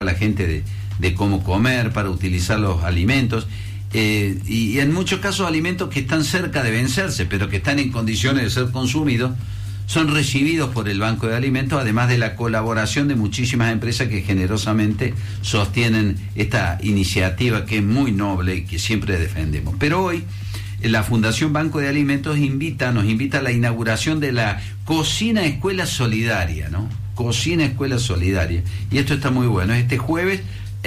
a la gente de cómo comer, para utilizar los alimentos, y en muchos casos alimentos que están cerca de vencerse, pero que están en condiciones de ser consumidos, son recibidos por el Banco de Alimentos, además de la colaboración de muchísimas empresas que generosamente sostienen esta iniciativa que es muy noble y que siempre defendemos. Pero hoy la Fundación Banco de Alimentos nos invita a la inauguración de la Cocina Escuela Solidaria, ¿no? Cocina Escuela Solidaria. Y esto está muy bueno. Este jueves,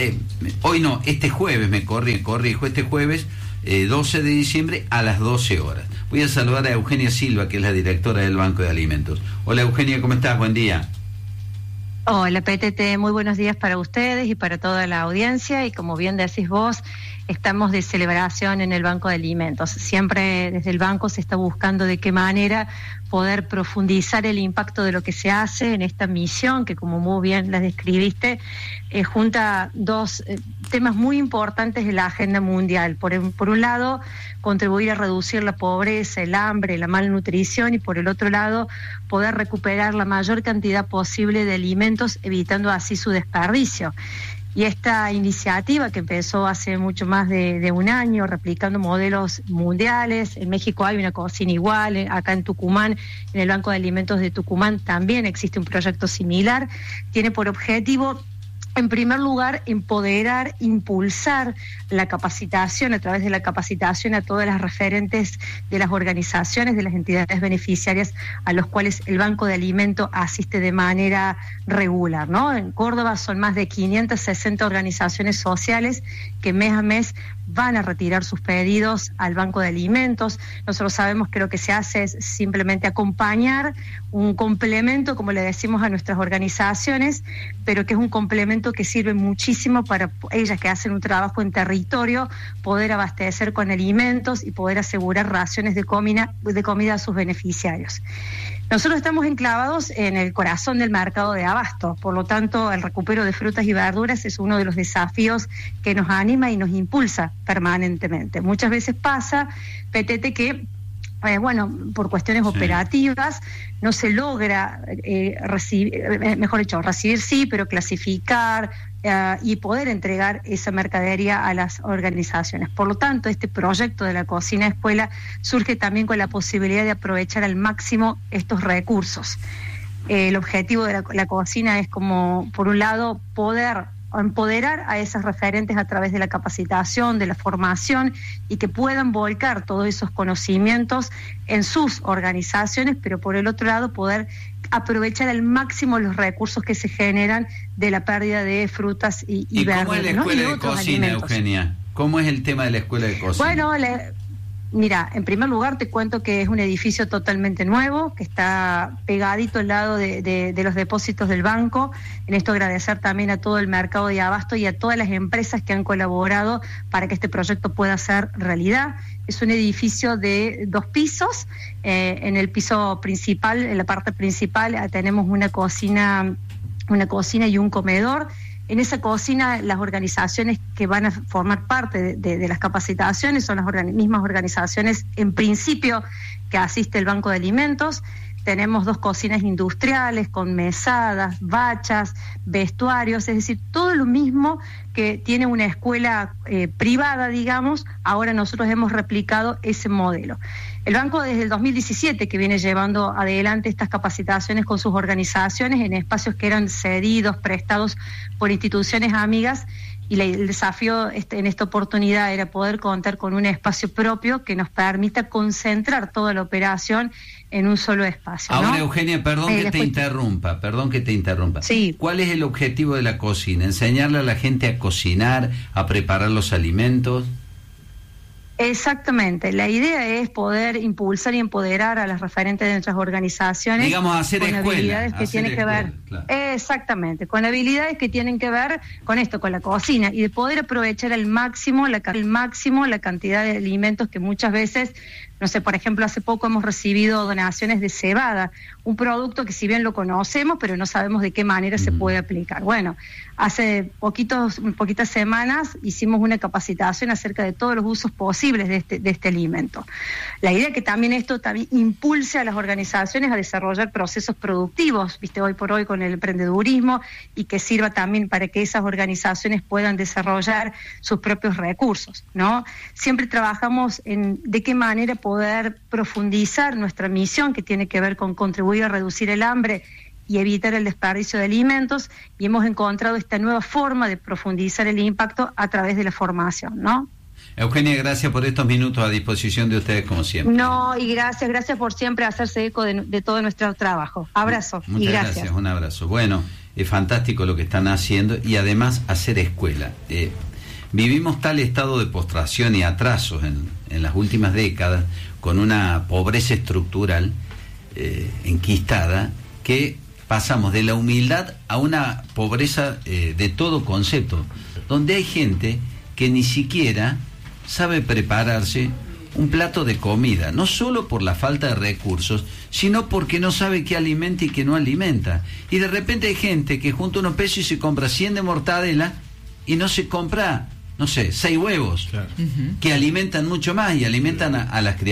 este jueves, corrijo, este jueves 12 de diciembre a las 12 horas. Voy a saludar a Eugenia Silva, que es la directora del Banco de Alimentos. Hola Eugenia, ¿cómo estás? Buen día. Hola PTT, muy buenos días para ustedes y para toda la audiencia, y como bien decís vos, estamos de celebración en el Banco de Alimentos. Siempre desde el banco se está buscando de qué manera poder profundizar el impacto de lo que se hace en esta misión que, como muy bien la describiste, junta dos temas muy importantes de la agenda mundial. Por un lado, contribuir a reducir la pobreza, el hambre, la malnutrición, y por el otro lado, poder recuperar la mayor cantidad posible de alimentos, evitando así su desperdicio. Y esta iniciativa, que empezó hace mucho más de un año, replicando modelos mundiales, en México hay una cocina igual, acá en Tucumán, en el Banco de Alimentos de Tucumán también existe un proyecto similar, tiene por objetivo, en primer lugar, empoderar, impulsar la capacitación, a través de la capacitación a todas las referentes de las organizaciones, de las entidades beneficiarias a los cuales el Banco de Alimentos asiste de manera regular, ¿no? En Córdoba son más de 560 organizaciones sociales que mes a mes van a retirar sus pedidos al Banco de Alimentos. Nosotros sabemos que lo que se hace es simplemente acompañar, un complemento, como le decimos a nuestras organizaciones, pero que es un complemento que sirve muchísimo para ellas que hacen un trabajo en territorio, poder abastecer con alimentos y poder asegurar raciones de comida a sus beneficiarios. Nosotros estamos enclavados en el corazón del mercado de abasto, por lo tanto el recupero de frutas y verduras es uno de los desafíos que nos anima y nos impulsa permanentemente. Muchas veces pasa, PTT, que por cuestiones operativas no se logra recibir sí, pero clasificar y poder entregar esa mercadería a las organizaciones. Por lo tanto, este proyecto de la Cocina Escuela surge también con la posibilidad de aprovechar al máximo estos recursos. El objetivo de la cocina es, como, por un lado, poder empoderar a esas referentes a través de la capacitación, de la formación, y que puedan volcar todos esos conocimientos en sus organizaciones, pero por el otro lado poder aprovechar al máximo los recursos que se generan de la pérdida de frutas y verduras. ¿Cómo es la escuela de cocina, Eugenia? ¿Cómo es el tema de la escuela de cocina? Bueno, mira, en primer lugar te cuento que es un edificio totalmente nuevo, que está pegadito al lado de los depósitos del banco. En esto agradecer también a todo el mercado de abasto y a todas las empresas que han colaborado para que este proyecto pueda ser realidad. Es un edificio de 2 pisos. En el piso principal, en la parte principal, tenemos una cocina y un comedor. En esa cocina, las organizaciones que van a formar parte de las capacitaciones son las mismas organizaciones, en principio, que asiste el Banco de Alimentos. Tenemos 2 cocinas industriales con mesadas, bachas, vestuarios, es decir, todo lo mismo que tiene una escuela privada, digamos. Ahora nosotros hemos replicado ese modelo. El banco desde el 2017 que viene llevando adelante estas capacitaciones con sus organizaciones en espacios que eran cedidos, prestados por instituciones amigas, y el desafío en esta oportunidad era poder contar con un espacio propio que nos permita concentrar toda la operación en un solo espacio, ¿no? Ahora, Eugenia, perdón que te interrumpa. Sí. ¿Cuál es el objetivo de la cocina? ¿Enseñarle a la gente a cocinar, a preparar los alimentos? Exactamente, la idea es poder impulsar y empoderar a las referentes de nuestras organizaciones, digamos, hacer con escuela, habilidades que tienen que ver, claro. Exactamente, con habilidades que tienen que ver con esto, con la cocina, y de poder aprovechar al máximo la cantidad de alimentos que muchas veces No sé, por ejemplo, hace poco hemos recibido donaciones de cebada, un producto que si bien lo conocemos, pero no sabemos de qué manera se puede aplicar. Bueno, hace poquitas semanas hicimos una capacitación acerca de todos los usos posibles de este alimento. La idea es que también esto también impulse a las organizaciones a desarrollar procesos productivos, viste, hoy por hoy con el emprendedurismo, y que sirva también para que esas organizaciones puedan desarrollar sus propios recursos, ¿no? Siempre trabajamos en de qué manera poder profundizar nuestra misión, que tiene que ver con contribuir a reducir el hambre y evitar el desperdicio de alimentos, y hemos encontrado esta nueva forma de profundizar el impacto a través de la formación, ¿no? Eugenia, gracias por estos minutos a disposición de ustedes como siempre. No, y gracias por siempre hacerse eco de todo nuestro trabajo. Abrazo. Muchas gracias, un abrazo. Bueno, es fantástico lo que están haciendo y además hacer escuela. Vivimos tal estado de postración y atrasos en las últimas décadas, con una pobreza estructural enquistada, que pasamos de la humildad a una pobreza de todo concepto, donde hay gente que ni siquiera sabe prepararse un plato de comida, no solo por la falta de recursos, sino porque no sabe qué alimenta y qué no alimenta. Y de repente hay gente que junta unos pesos y se compra 100 de mortadela y no se compra, no sé, 6 huevos, claro, que alimentan mucho más y alimentan a las criaturas.